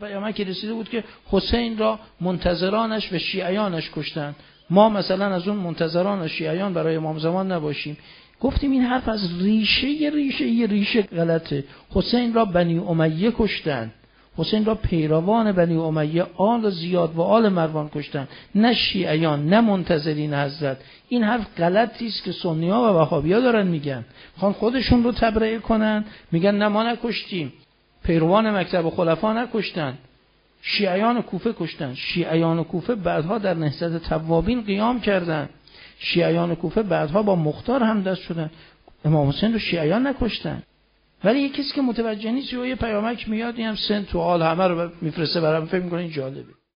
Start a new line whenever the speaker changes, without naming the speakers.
پیامکی رسیده بود که حسین را منتظرانش و شیعیانش کشتند، ما مثلا از اون منتظران و شیعیان برای امام زمان نباشیم. گفتیم این حرف از ریشه غلطه. حسین را بنی امیه کشتند، حسین را پیروان بنی امیه آل زیاد و آل مروان کشتند، نه شیعیان نه منتظرین حضرت. این حرف غلطی است که سنی‌ها و وهابی‌ها دارن میگن، میخوان خودشون رو تبرئه کنن، میگن نه ما نکشتیم، پیروان مکتب خلفا نکشتند، شیعیان کوفه کشتند. شیعیان کوفه بعدها در نهضت توابین قیام کردند، شیعیان کوفه بعدها با مختار هم دست شدن، امام حسین رو شیعیان نکشتن. ولی یک کسی که متوجه نیست یه پیامک میاد، این هم سن تو حال همه رو میفرسته برام، فکر می‌کنه این جالبه.